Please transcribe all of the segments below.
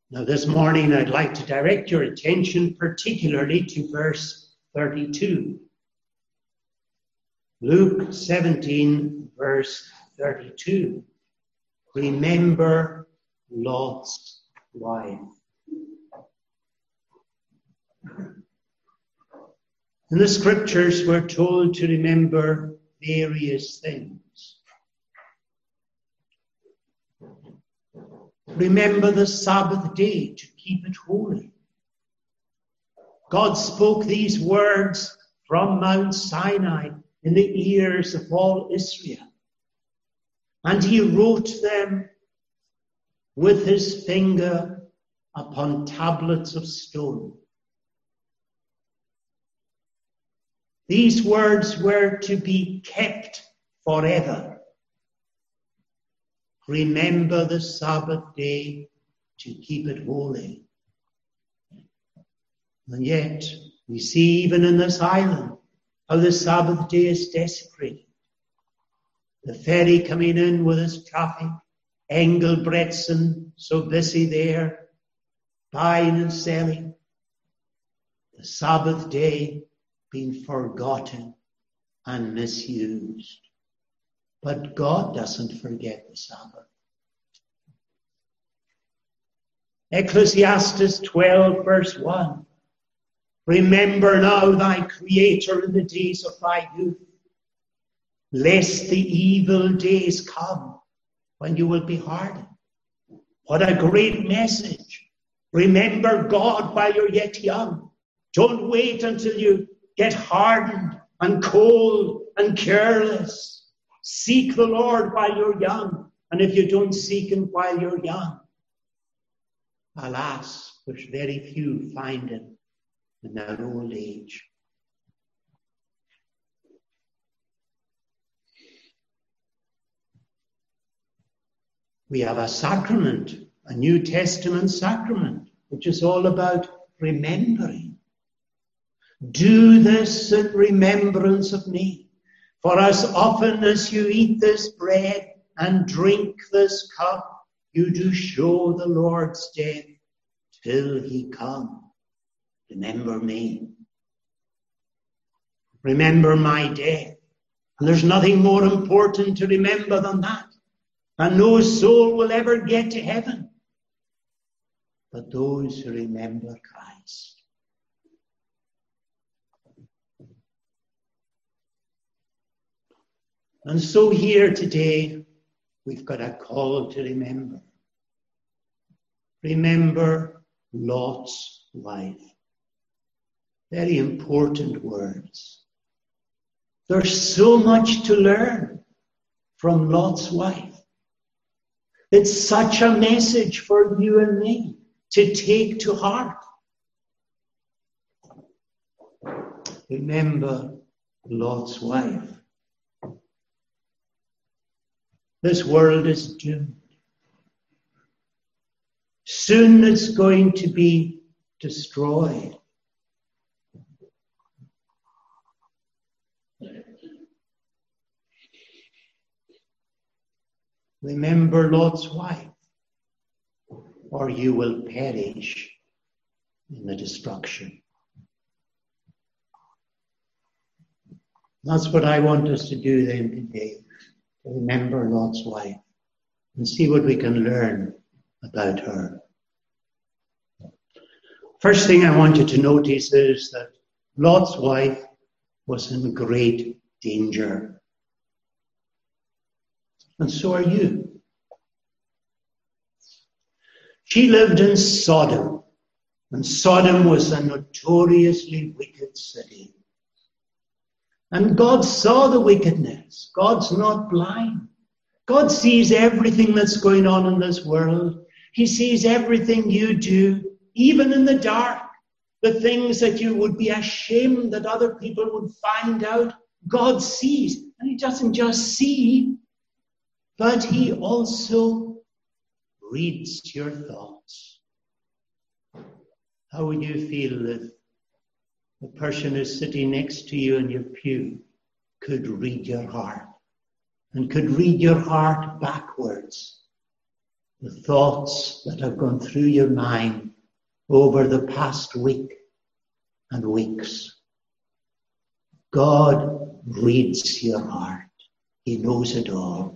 Now this morning I'd like to direct your attention particularly to verse 32. Luke 17, verse 32. Remember Lot's wife. In the scriptures we're told to remember various things. Remember the Sabbath day to keep it holy. God spoke these words from Mount Sinai in the ears of all Israel. And he wrote them with his finger upon tablets of stone. These words were to be kept forever. Remember the Sabbath day to keep it holy. And yet, we see even in this island how the Sabbath day is desecrated. The ferry coming in with its traffic, Engelbretsen so busy there, buying and selling. The Sabbath day being forgotten and misused. But God doesn't forget the Sabbath. Ecclesiastes 12, verse 1. Remember now thy Creator in the days of thy youth, lest the evil days come when you will be hardened. What a great message. Remember God while you're yet young. Don't wait until you get hardened and cold and careless. Seek the Lord while you're young. And if you don't seek him while you're young, alas, there's very few find him in their old age. We have a sacrament, a New Testament sacrament, which is all about remembering. Do this in remembrance of me. For as often as you eat this bread and drink this cup, you do show the Lord's death till he come. Remember me. Remember my death. And there's nothing more important to remember than that. And no soul will ever get to heaven but those who remember Christ. And so here today, we've got a call to remember. Remember Lot's wife. Very important words. There's so much to learn from Lot's wife. It's such a message for you and me to take to heart. Remember Lot's wife. This world is doomed. Soon it's going to be destroyed. Remember Lot's wife, or you will perish in the destruction. That's what I want us to do then today. Remember Lot's wife and see what we can learn about her. First thing I want you to notice is that Lot's wife was in great danger. And so are you. She lived in Sodom, and Sodom was a notoriously wicked city. And God saw the wickedness. God's not blind. God sees everything that's going on in this world. He sees everything you do, even in the dark. The things that you would be ashamed that other people would find out, God sees. And he doesn't just see, but he also reads your thoughts. How would you feel if the person who's sitting next to you in your pew could read your heart and could read your heart backwards the thoughts that have gone through your mind over the past week and weeks. God reads your heart. He knows it all.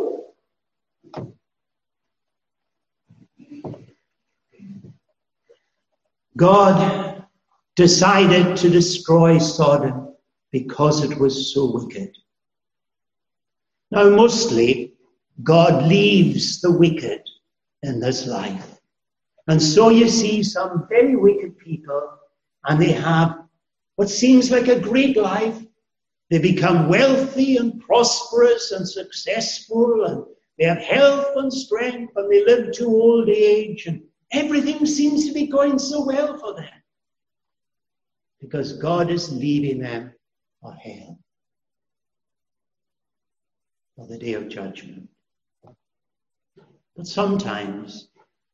God decided to destroy Sodom because it was so wicked. Now, mostly, God leaves the wicked in this life. And so you see some very wicked people, and they have what seems like a great life. They become wealthy and prosperous and successful, and they have health and strength, and they live to old age, and everything seems to be going so well for them. Because God is leaving them for hell, for the day of judgment. But sometimes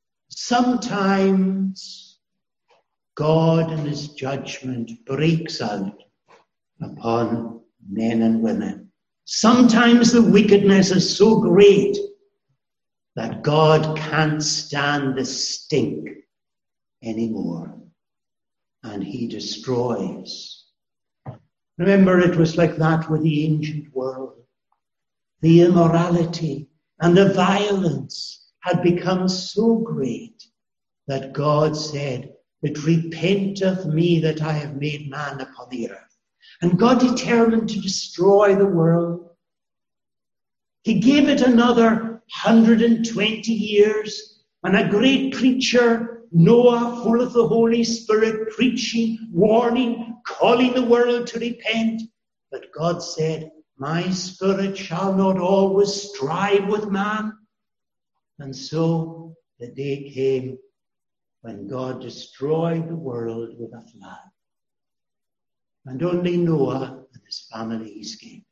God in his judgment breaks out upon men and women. Sometimes the wickedness is so great that God can't stand the stink anymore, and he destroys. Remember, it was like that with the ancient world. The immorality and the violence had become so great that God said, "But repent of me that I have made man upon the earth." And God determined to destroy the world. He gave it another 120 years, and a great preacher, Noah, full of the Holy Spirit, preaching, warning, calling the world to repent. But God said, "My spirit shall not always strive with man." And so the day came when God destroyed the world with a flood. And only Noah and his family escaped.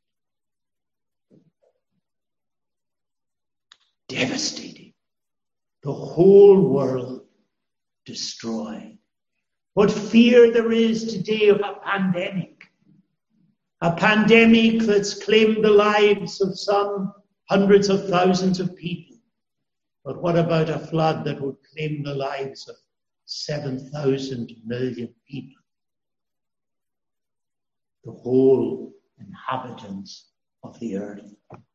Devastating. The whole world destroyed. What fear there is today of a pandemic. A pandemic that's claimed the lives of some hundreds of thousands of people. But what about a flood that would claim the lives of 7,000 million people? The whole inhabitants of the earth.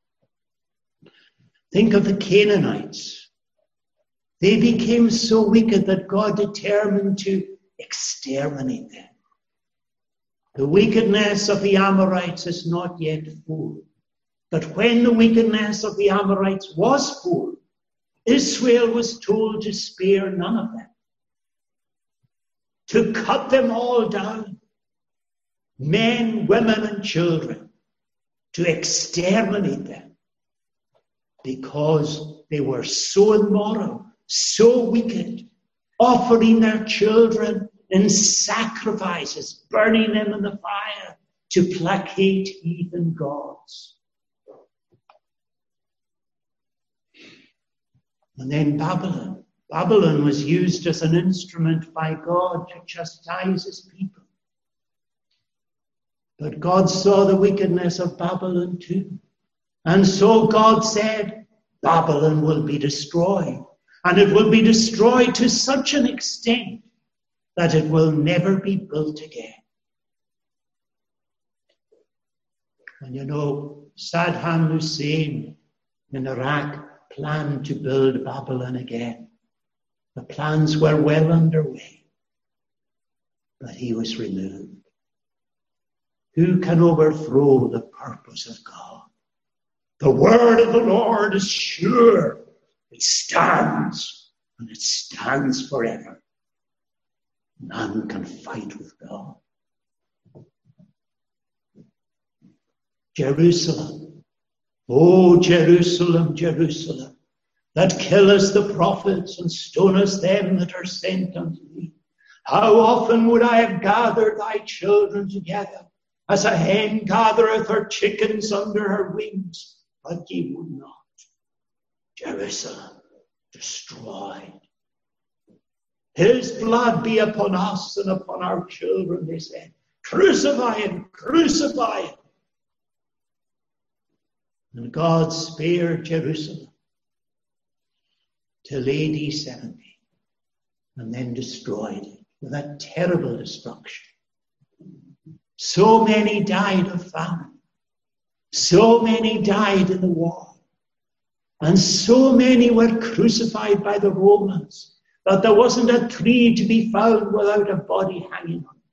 Think of the Canaanites. They became so wicked that God determined to exterminate them. The wickedness of the Amorites is not yet full. But when the wickedness of the Amorites was full, Israel was told to spare none of them, to cut them all down, men, women, and children, to exterminate them, because they were so immoral, so wicked, offering their children in sacrifices, burning them in the fire to placate heathen gods. And then Babylon. Babylon was used as an instrument by God to chastise his people. But God saw the wickedness of Babylon too. And so God said, Babylon will be destroyed. And it will be destroyed to such an extent that it will never be built again. And you know, Saddam Hussein in Iraq planned to build Babylon again. The plans were well underway, but he was removed. Who can overthrow the purpose of God? The word of the Lord is sure. It stands, and it stands forever. None can fight with God. Jerusalem. O Jerusalem, Jerusalem, that killest the prophets and stonest them that are sent unto thee. How often would I have gathered thy children together, as a hen gathereth her chickens under her wings, but ye would not. Jerusalem destroyed. His blood be upon us and upon our children, they said. Crucify him, crucify him. And God spared Jerusalem. till AD 70 and then destroyed it with a terrible destruction. So many died of famine. So many died in the war. And so many were crucified by the Romans that there wasn't a tree to be found without a body hanging on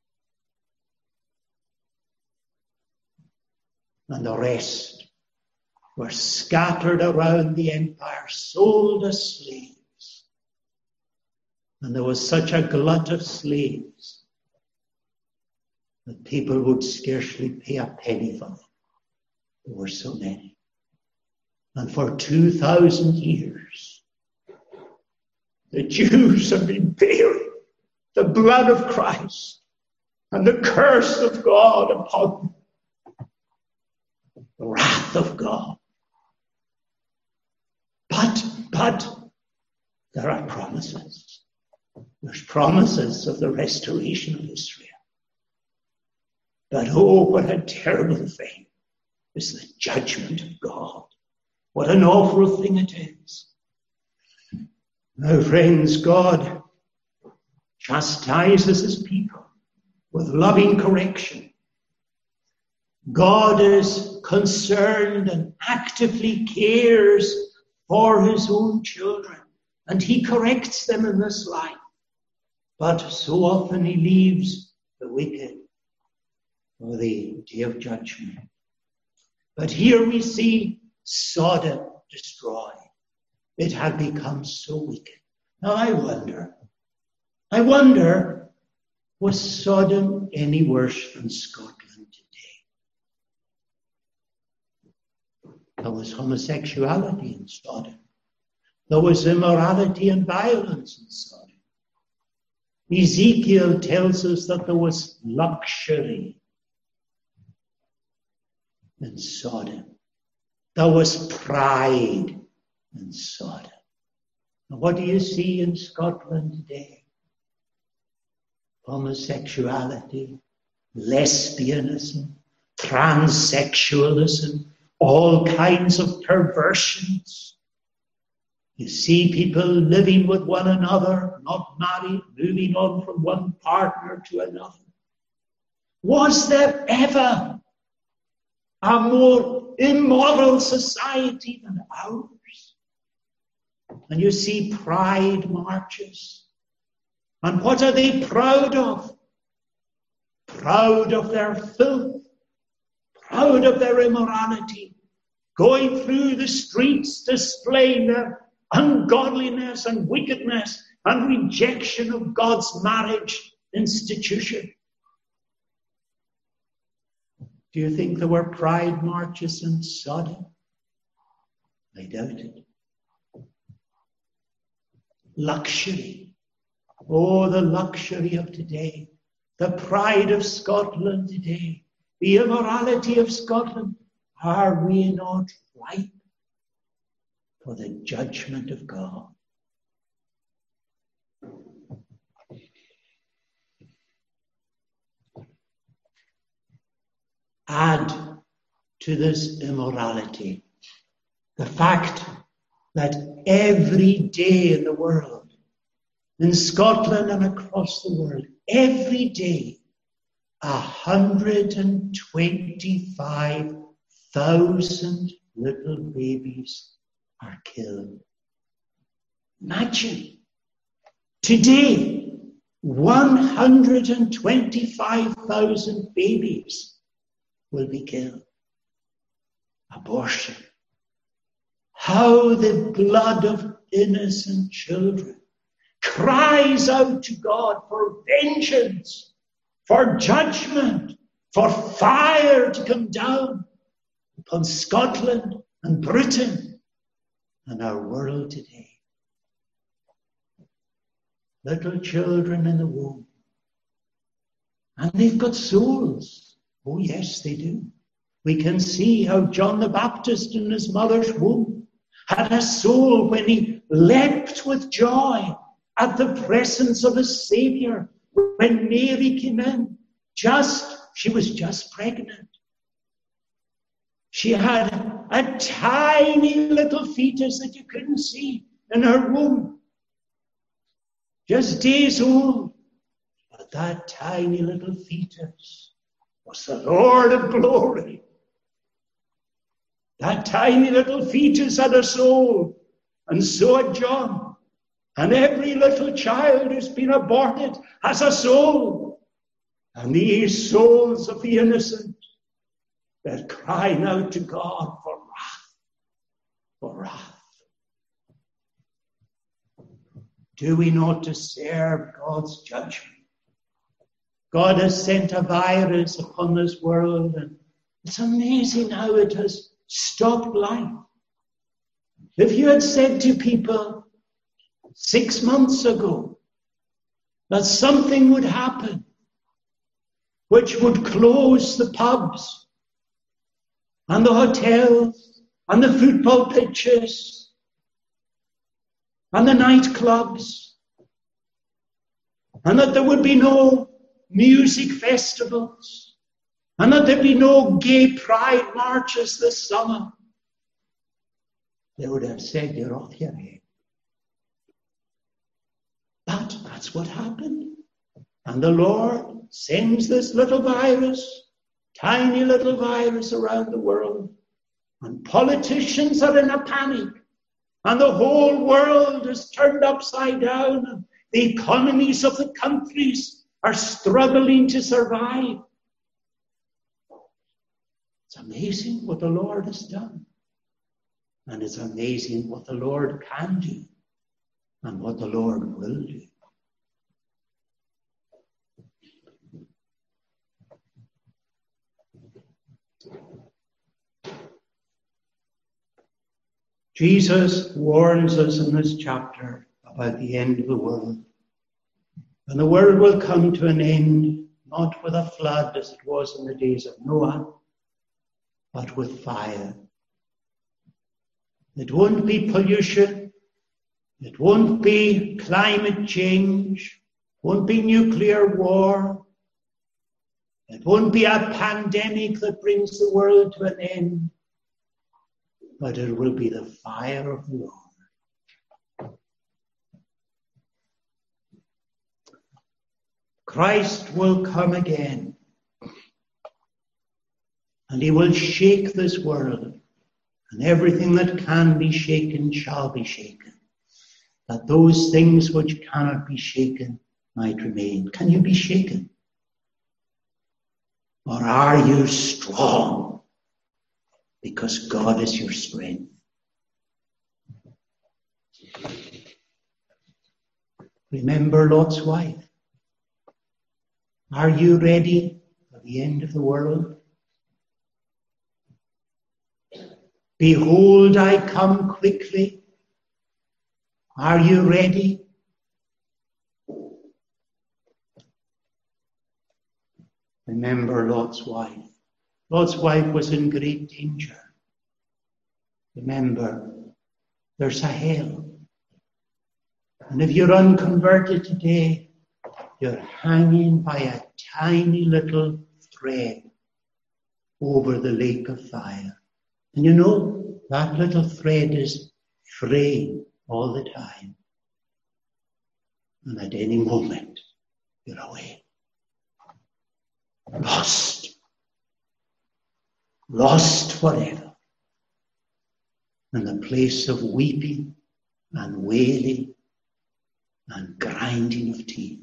it. And the rest were scattered around the empire, sold as slaves. And there was such a glut of slaves that people would scarcely pay a penny for them. There were so many. And for 2,000 years, the Jews have been bearing the blood of Christ and the curse of God upon them. The wrath of God. But there are promises. There's promises of the restoration of Israel. But oh, what a terrible thing is the judgment of God. What an awful thing it is. Now, friends, God chastises his people with loving correction. God is concerned and actively cares for his own children, and he corrects them in this life. But so often he leaves the wicked for the day of judgment. But here we see Sodom destroyed. It had become so wicked. Now I wonder, was Sodom any worse than Scotland today? There was homosexuality in Sodom. There was immorality and violence in Sodom. Ezekiel tells us that there was luxury in Sodom. There was pride in Sodom. And what do you see in Scotland today? Homosexuality, lesbianism, transsexualism, all kinds of perversions. You see people living with one another, not married, moving on from one partner to another. Was there ever a more immoral society than ours? And you see pride marches. And what are they proud of? Proud of their filth, proud of their immorality, going through the streets displaying their ungodliness and wickedness and rejection of God's marriage institution. Do you think there were pride marches in Sodom? I doubt it. Luxury. Oh, the luxury of today. The pride of Scotland today. The immorality of Scotland. Are we not ripe for the judgment of God? Add to this immorality the fact that every day in the world, in Scotland and across the world, every day, 125,000 little babies are killed. Imagine. Today, 125,000 babies will be killed. Abortion. How the blood of innocent children cries out to God for vengeance, for judgment, for fire to come down upon Scotland and Britain and our world today. Little children in the womb. And they've got souls. Oh, yes, they do. We can see how John the Baptist in his mother's womb had a soul when he leapt with joy at the presence of his Savior. When Mary came in, she was just pregnant. She had a tiny little fetus that you couldn't see. in her womb. Just days old. But that tiny little fetus was the Lord of glory. That tiny little fetus had a soul, and so had John. And every little child who's been aborted has a soul. And these souls of the innocent, they're crying out to God for wrath, for wrath. Do we not deserve God's judgment? God has sent a virus upon this world, and it's amazing how it has stopped life. If you had said to people 6 months ago that something would happen which would close the pubs and the hotels and the football pitches and the nightclubs, and that there would be no music festivals, and that there'd be no gay pride marches this summer, they would have said, you're off your head. But that's what happened. And the Lord sends this little virus, tiny little virus around the world. And politicians are in a panic. And the whole world is turned upside down. And the economies of the countries are struggling to survive. It's amazing what the Lord has done. And it's amazing what the Lord can do and what the Lord will do. Jesus warns us in this chapter about the end of the world. And the world will come to an end, not with a flood as it was in the days of Noah, but with fire. It won't be pollution. It won't be climate change. It won't be nuclear war. It won't be a pandemic that brings the world to an end. But it will be the fire of the Lord. Christ will come again. And he will shake this world. And everything that can be shaken shall be shaken. That those things which cannot be shaken might remain. Can you be shaken? Or are you strong? Because God is your strength. Remember Lot's wife. Are you ready for the end of the world? Behold, I come quickly. Are you ready? Remember Lot's wife. Lot's wife was in great danger. Remember, there's a hell. And if you're unconverted today, you're hanging by a tiny little thread over the lake of fire. And you know, that little thread is fraying all the time. And at any moment, you're away. Lost forever. In the place of weeping and wailing and grinding of teeth.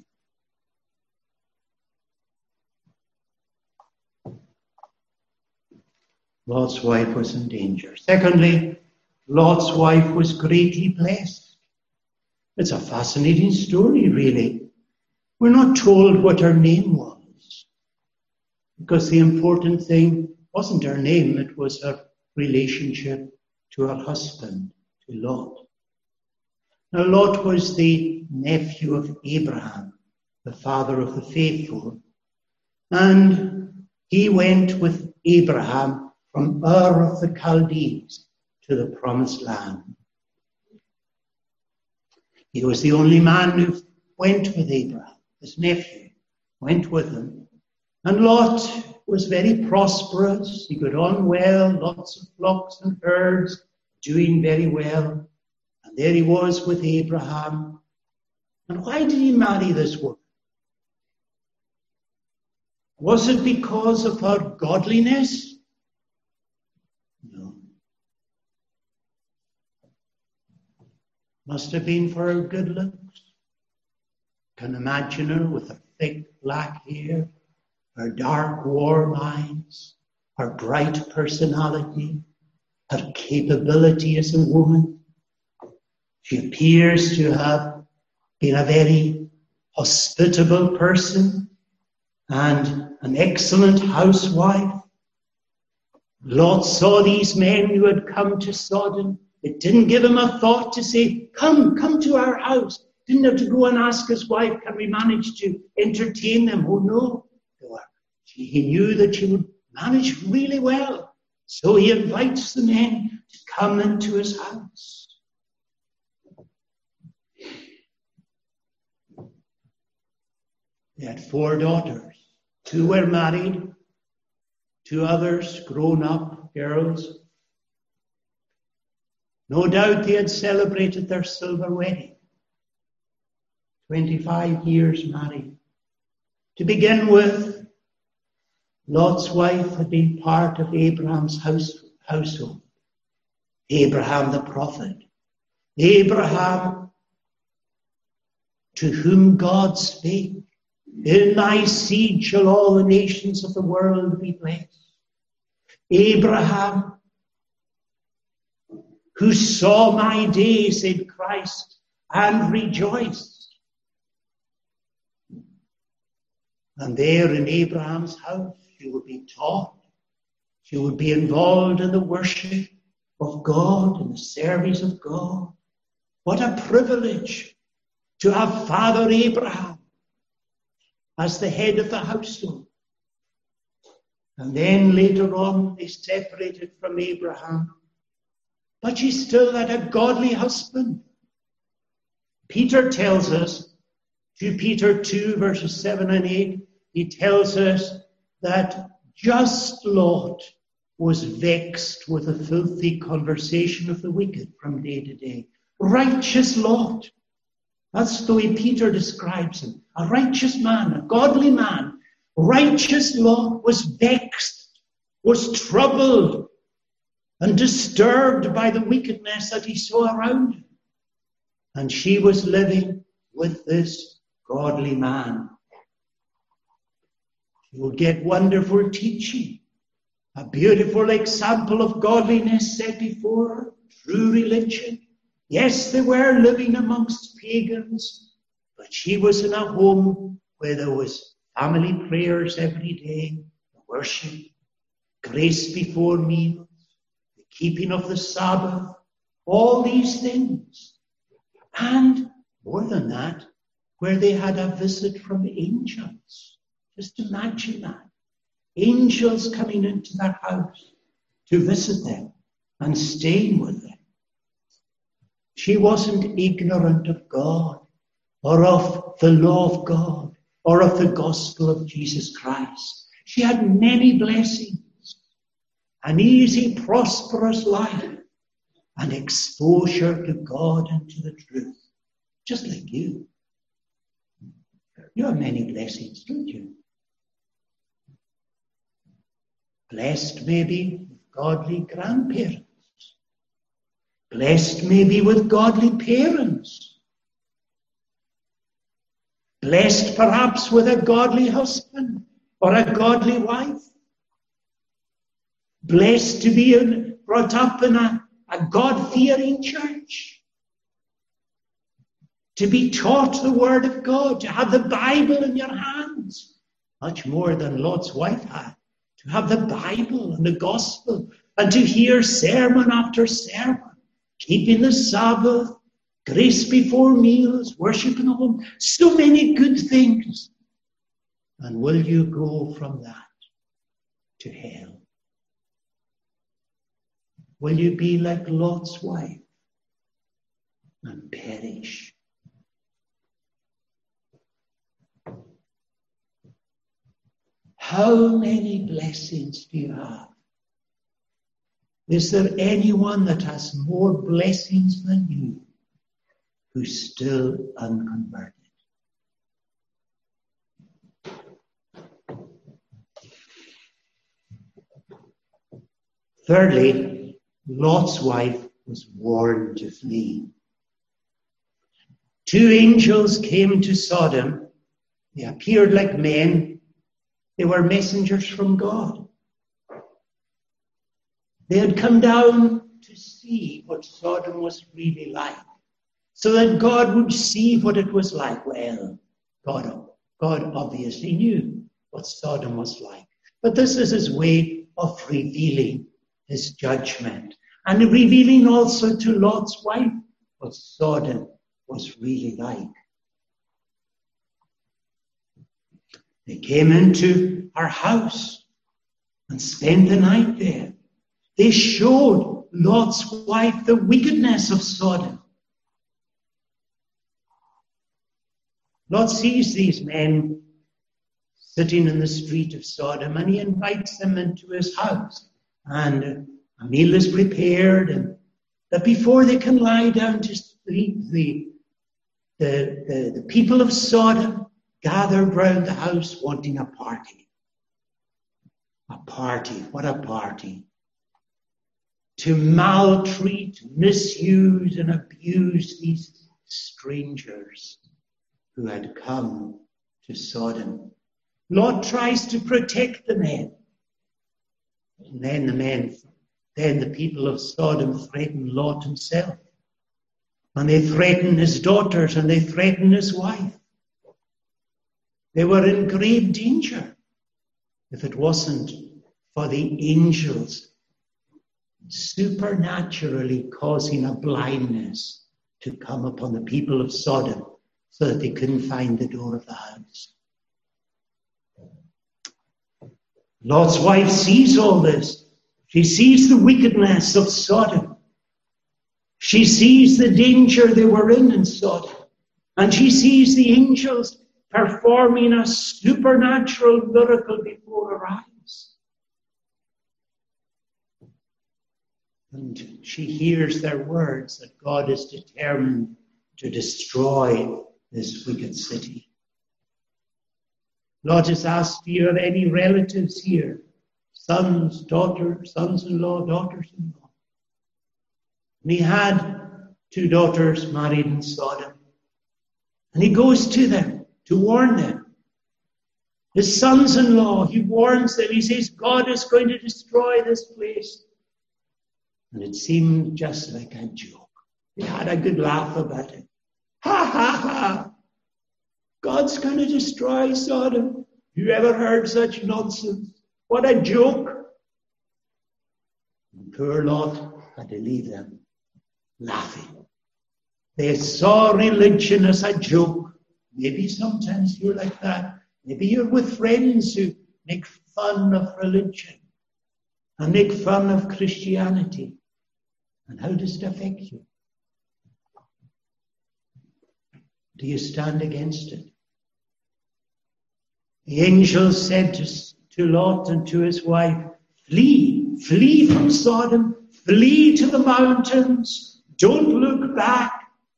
Lot's wife was in danger. Secondly, Lot's wife was greatly blessed. It's a fascinating story, really. We're not told what her name was, because the important thing wasn't her name, it was her relationship to her husband, to Lot. Now, Lot was the nephew of Abraham, the father of the faithful, and he went with Abraham from Ur of the Chaldees to the promised land. He was the only man who went with Abraham. His nephew went with him. And Lot was very prosperous. He got on well, lots of flocks and herds, doing very well. And There he was with Abraham. And why did he marry this woman? Was it because of her godliness? No. Must have been for her good looks. Can imagine her with her thick black hair, her dark warm eyes, her bright personality, her capability as a woman. She appears to have been a very hospitable person and an excellent housewife. Lot saw these men who had come to Sodom. It didn't give him a thought to say, come to our house. Didn't have to go and ask his wife, can we manage to entertain them? Oh no. He knew that she would manage really well. So he invites the men to come into his house. They had 4 daughters. 2 were married. 2 others grown up girls. No doubt they had celebrated their silver wedding. 25 years married. To begin with, Lot's wife had been part of Abraham's household. Abraham the prophet. Abraham to whom God spake. In thy seed shall all the nations of the world be blessed. Abraham, who saw my day, said Christ, and rejoiced. And there in Abraham's house, she would be taught. She would be involved in the worship of God and the service of God. What a privilege to have Father Abraham as the head of the household. And then later on, they separated from Abraham. But she still had a godly husband. Peter tells us, 2 Peter 2, verses 7 and 8, he tells us that just Lot was vexed with the filthy conversation of the wicked from day to day. Righteous Lot. That's the way Peter describes him. A righteous man, a godly man. Righteous Lot was vexed, was troubled, and disturbed by the wickedness that he saw around him. And she was living with this godly man. She would get wonderful teaching, a beautiful example of godliness set before her, true religion. Yes, they were living amongst pagans, but she was in a home where there was family prayers every day, worship, grace before meals, the keeping of the Sabbath, all these things. And more than that, where they had a visit from angels. Just imagine that. Angels coming into their house to visit them and staying with them. She wasn't ignorant of God or of the law of God or of the gospel of Jesus Christ. She had many blessings, an easy, prosperous life, and exposure to God and to the truth, just like you. You have many blessings, don't you? Blessed maybe with godly grandparents. Blessed maybe with godly parents. Blessed perhaps with a godly husband or a godly wife. Blessed to be brought up in a God-fearing church. To be taught the Word of God, to have the Bible in your hands. Much more than Lot's wife had. To have the Bible and the gospel and to hear sermon after sermon, keeping the Sabbath, grace before meals, worship in the home, so many good things. And will you go from that to hell? Will you be like Lot's wife and perish? How many blessings do you have? Is there anyone that has more blessings than you? who's still unconverted. Thirdly, Lot's wife was warned to flee. 2 angels came to Sodom. They appeared like men. They were messengers from God. They had come down to see what Sodom was really like, so that God would see what it was like. Well, God obviously knew what Sodom was like. But this is his way of revealing his judgment, and revealing also to Lot's wife what Sodom was really like. They came into her house and spent the night there. They showed Lot's wife the wickedness of Sodom. Lot sees these men sitting in the street of Sodom, and he invites them into his house. And a meal is prepared, and that before they can lie down to sleep, the people of Sodom gathered round the house wanting a party. A party, what a party. To maltreat, misuse, and abuse these strangers who had come to Sodom. Lot tries to protect the men. And then the people of Sodom threaten Lot himself. And they threaten his daughters, and they threaten his wife. They were in grave danger if it wasn't for the angels supernaturally causing a blindness to come upon the people of Sodom so that they couldn't find the door of the house. Lot's wife sees all this. She sees the wickedness of Sodom. She sees the danger they were in Sodom. And she sees the angels performing a supernatural miracle before her eyes. And she hears their words that God is determined to destroy this wicked city. Lot is asked, do you have any relatives here? Sons, daughters, sons-in-law, daughters-in-law. And he had 2 daughters married in Sodom. And he goes to them to warn them. His sons-in-law, he warns them. He says, God is going to destroy this place. And it seemed just like a joke. They had a good laugh about it. Ha, ha, ha. God's going to destroy Sodom. You ever heard such nonsense? What a joke. And poor Lot had to leave them laughing. They saw religion as a joke. Maybe sometimes you're like that. Maybe you're with friends who make fun of religion and make fun of Christianity. And how does it affect you? Do you stand against it? The angel said to Lot and to his wife, flee from Sodom, flee to the mountains, don't look back.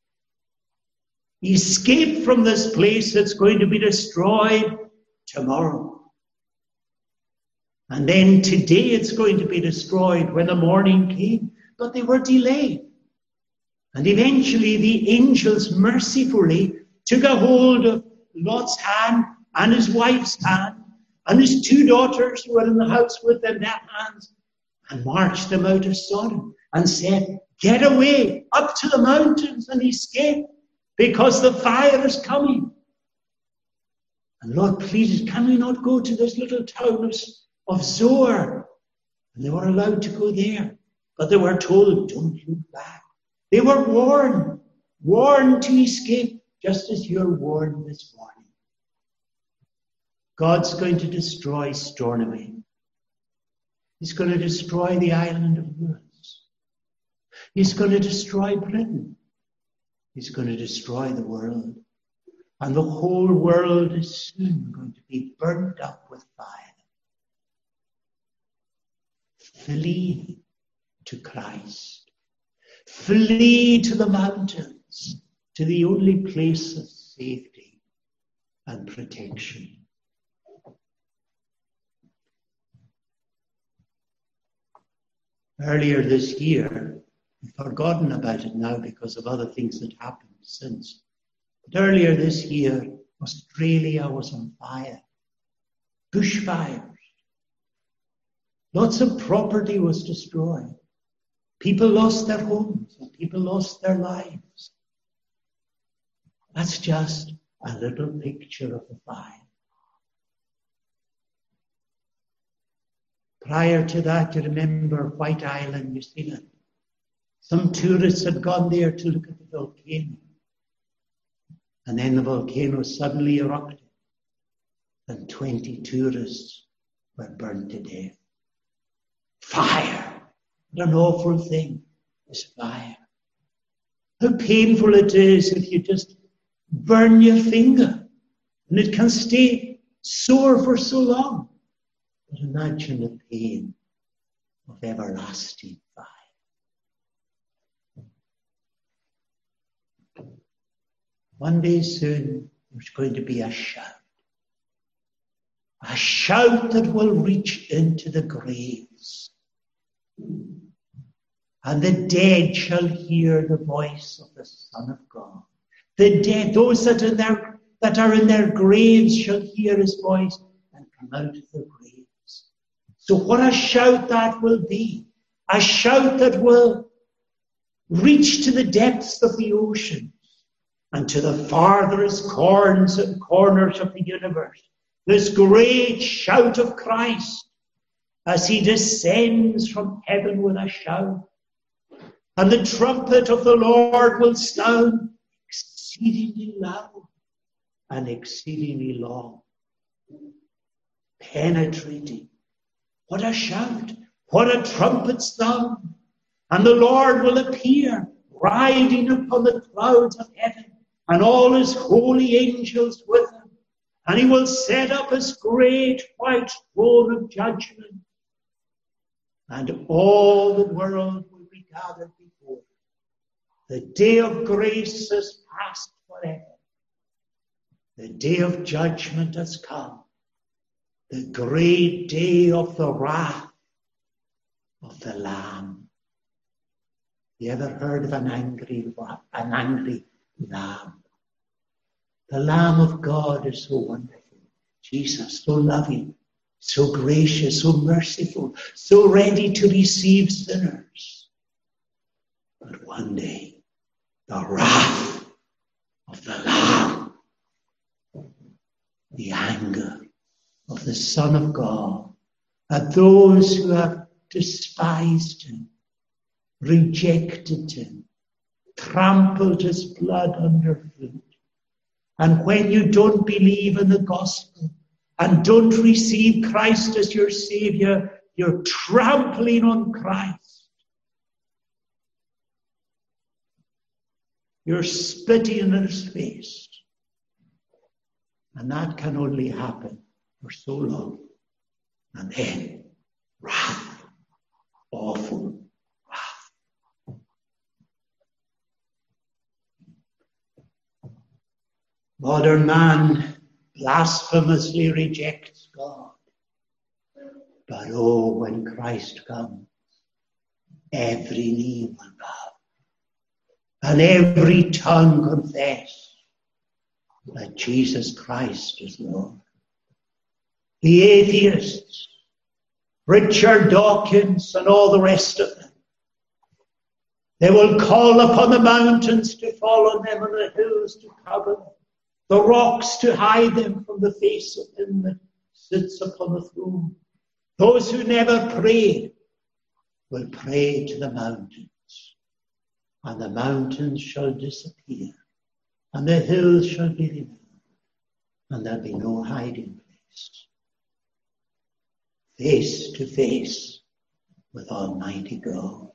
Escape from this place that's going to be destroyed tomorrow. And then today it's going to be destroyed when the morning came. But they were delayed. And eventually the angels mercifully took a hold of Lot's hand and his wife's hand and his 2 daughters who were in the house with them, their hands, and marched them out of Sodom and said, get away up to the mountains and escape because the fire is coming. And Lot pleaded, can we not go to this little town of Zoar? And they were allowed to go there. But they were told, don't look back. They were warned to escape, just as you're warned this morning. God's going to destroy Stornoway. He's going to destroy the island of Lewis. He's going to destroy Britain. He's going to destroy the world. And the whole world is soon going to be burnt up with fire. Flee to Christ. Flee to the mountains to the only place of safety and protection. Earlier this year, I've forgotten about it now because of other things that happened since. But earlier this year, Australia was on fire. Bushfires. Lots of property was destroyed. People lost their homes and people lost their lives. That's just a little picture of the fire. Prior to that, you remember White Island, New Zealand. Some tourists had gone there to look at the volcano. And then the volcano suddenly erupted. And 20 tourists were burned to death. Fire. What an awful thing is fire. How painful it is if you just burn your finger. And it can stay sore for so long. But imagine the pain of everlasting fire. One day soon, there's going to be a shout. A shout that will reach into the graves. And the dead shall hear the voice of the Son of God. The dead, those that are in their graves shall hear his voice and come out of their graves. So what a shout that will be. A shout that will reach to the depths of the ocean and to the farthest corners of the universe. This great shout of Christ as he descends from heaven with a shout. And the trumpet of the Lord will sound exceedingly loud and exceedingly long. Penetrating. What a shout. What a trumpet sound. And the Lord will appear riding upon the clouds of heaven and all his holy angels with him. And he will set up his great white throne of judgment. And all the world will be gathered before him. The day of grace is past forever. The day of judgment has come. The great day of the wrath of the Lamb. You ever heard of an angry lamb? The Lamb of God is so wonderful. Jesus, so loving, so gracious, so merciful, so ready to receive sinners. But one day, the wrath of the Lamb, the anger of the Son of God at those who have despised him, rejected him, trampled his blood underfoot. And when you don't believe in the gospel and don't receive Christ as your Savior, you're trampling on Christ. You're spitting in his face. And that can only happen for so long. And then, wrath, awful wrath. Modern man blasphemously rejects God. But oh, when Christ comes, every knee will bow and every tongue confess that Jesus Christ is Lord. The atheists, Richard Dawkins and all the rest of them, they will call upon the mountains to fall on them and the hills to cover them, the rocks to hide them from the face of him that sits upon the throne. Those who never pray will pray to the mountains, and the mountains shall disappear, and the hills shall be removed, and there'll be no hiding place. Face to face with Almighty God.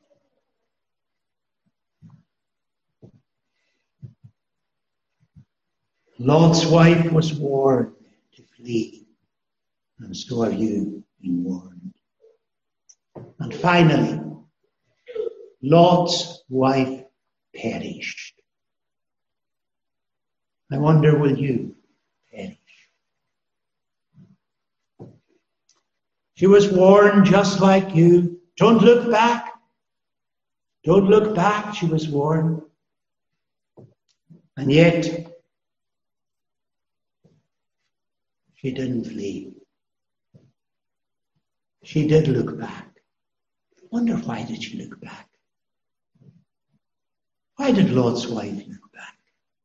Lot's wife was warned to flee, and so are you being warned. And finally, Lot's wife perished. I wonder, will you perish? She was warned just like you. Don't look back. Don't look back, she was warned. And yet, she didn't flee. She did look back. I wonder, why did she look back? Why did Lot's wife look back?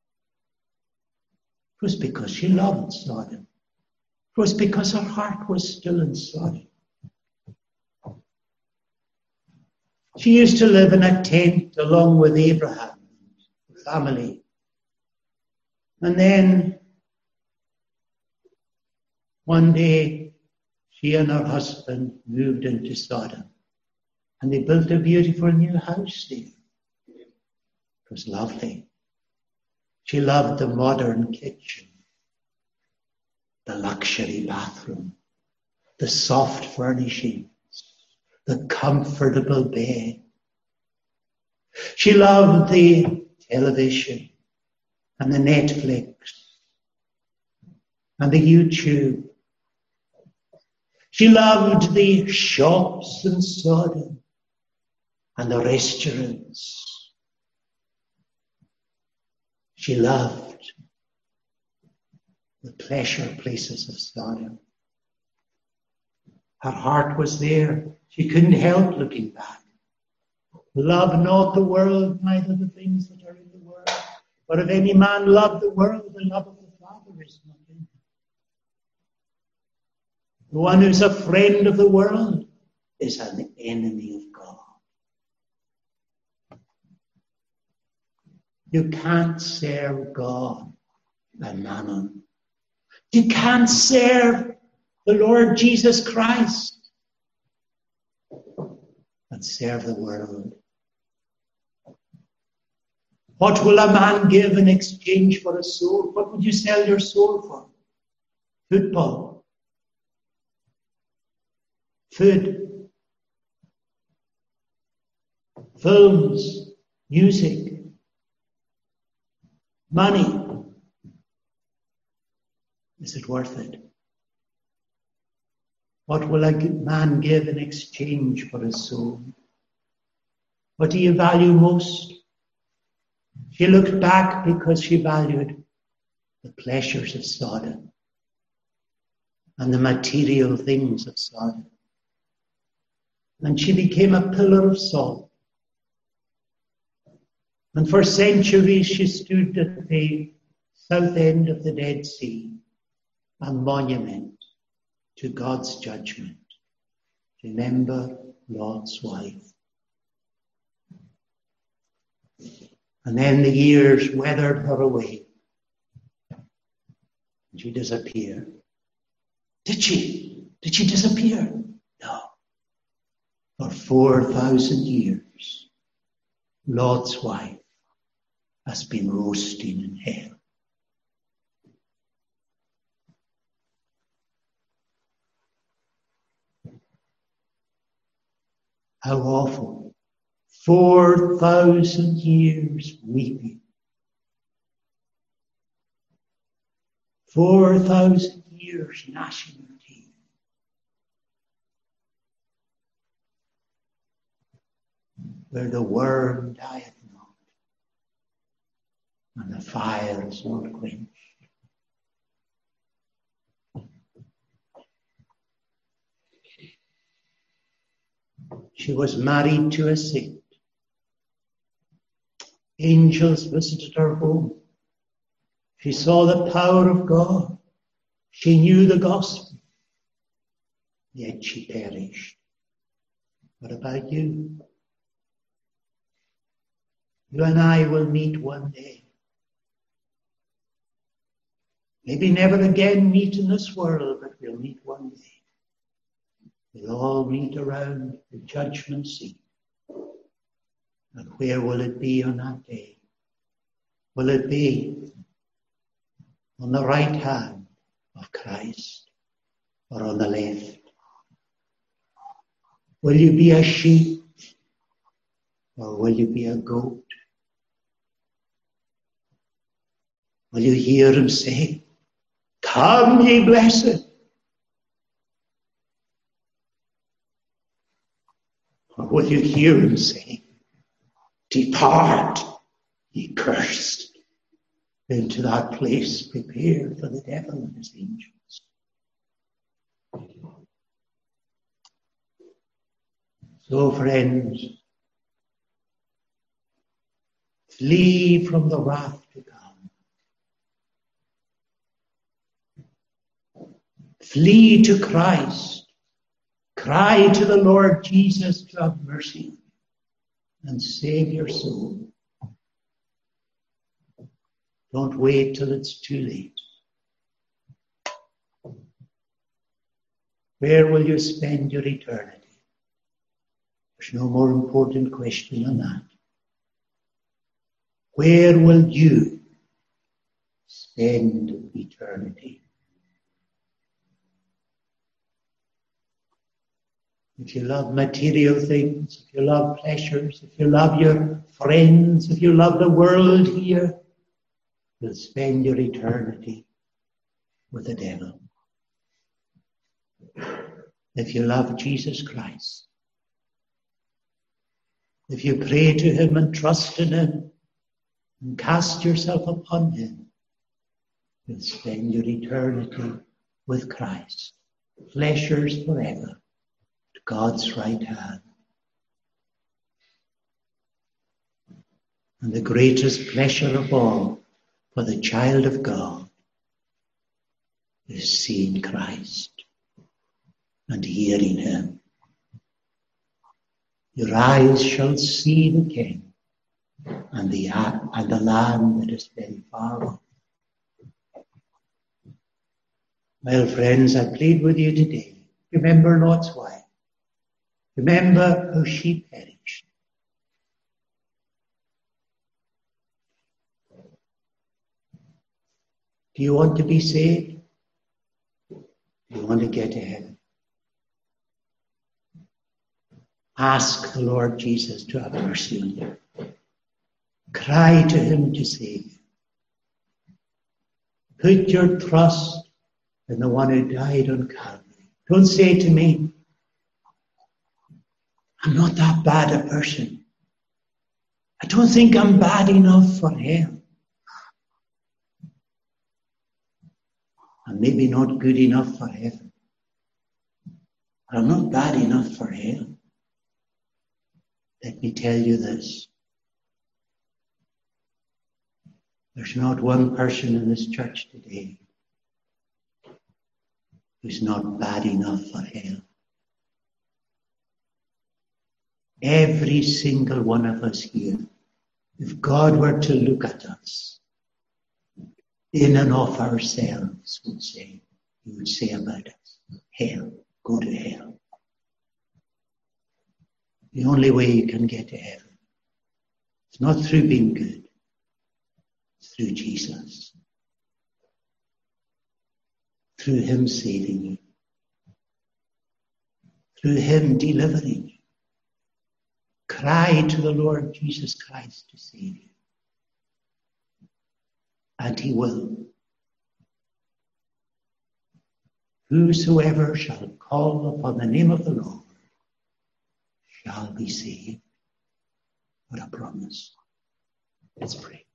It was because she loved Sodom. It was because her heart was still in Sodom. She used to live in a tent along with Abraham, the family. And then one day, she and her husband moved into Sodom. And they built a beautiful new house there. It was lovely. She loved the modern kitchen, the luxury bathroom, the soft furnishings, the comfortable bed. She loved the television and the Netflix and the YouTube. She loved the shops in Sodom and the restaurants. She loved the pleasure places of Sodom. Her heart was there. She couldn't help looking back. Love not the world, neither the things that are in the world. But if any man love the world, the love of the Father is not in him. The one who's a friend of the world is an enemy of God. You can't serve God and mammon. You can't serve the Lord Jesus Christ and serve the world. What will a man give in exchange for a soul? What would you sell your soul for? Football. Food. Films. Music. Money. Is it worth it? What will a man give in exchange for his soul? What do you value most? She looked back because she valued the pleasures of Sodom and the material things of Sodom. And she became a pillar of salt. And for centuries she stood at the south end of the Dead Sea, a monument to God's judgment. Remember Lot's wife. And then the years weathered her away. And she disappeared. Did she? Did she disappear? No. For 4,000 years, Lot's wife has been roasting in hell. How awful. 4,000 years weeping. 4,000 years gnashing her teeth. Where the worm dieth not, and the fire is not quenched. She was married to a saint. Angels visited her home. She saw the power of God. She knew the gospel. Yet she perished. What about you? You and I will meet one day. Maybe never again meet in this world, but we'll meet one day. We'll all meet around the judgment seat. And where will it be on that day? Will it be on the right hand of Christ or on the left? Will you be a sheep or will you be a goat? Will you hear him say, "Come, ye blessed"? Or will you hear him say, "Depart, ye cursed," into that place prepared for the devil and his angels? So, friends, flee from the wrath to come. Flee to Christ. Cry to the Lord Jesus to have mercy and save your soul. Don't wait till it's too late. Where will you spend your eternity? There's no more important question than that. Where will you spend eternity? If you love material things, if you love pleasures, if you love your friends, if you love the world here, you'll spend your eternity with the devil. If you love Jesus Christ, if you pray to him and trust in him and cast yourself upon him, you'll spend your eternity with Christ. Pleasures forever at God's right hand. And the greatest pleasure of all for the child of God is seeing Christ and hearing him. Your eyes shall see the King and the Lamb that is very far off. Well, friends, I plead with you today. Remember Lot's wife. Remember how she perished. Do you want to be saved? Do you want to get to heaven? Ask the Lord Jesus to have mercy on you. Cry to him to save you. Put your trust in the one who died on Calvary. Don't say to me, "I'm not that bad a person. I don't think I'm bad enough for hell. I'm maybe not good enough for heaven. But I'm not bad enough for hell." Let me tell you this. There's not one person in this church today who's not bad enough for hell. Every single one of us here, if God were to look at us, in and of ourselves, he would say about us, hell, go to hell. The only way you can get to heaven, it's not through being good, it's through Jesus. Through him saving you. Through him delivering you. Cry to the Lord Jesus Christ to save you. And he will. Whosoever shall call upon the name of the Lord shall be saved. What a promise. Let's pray.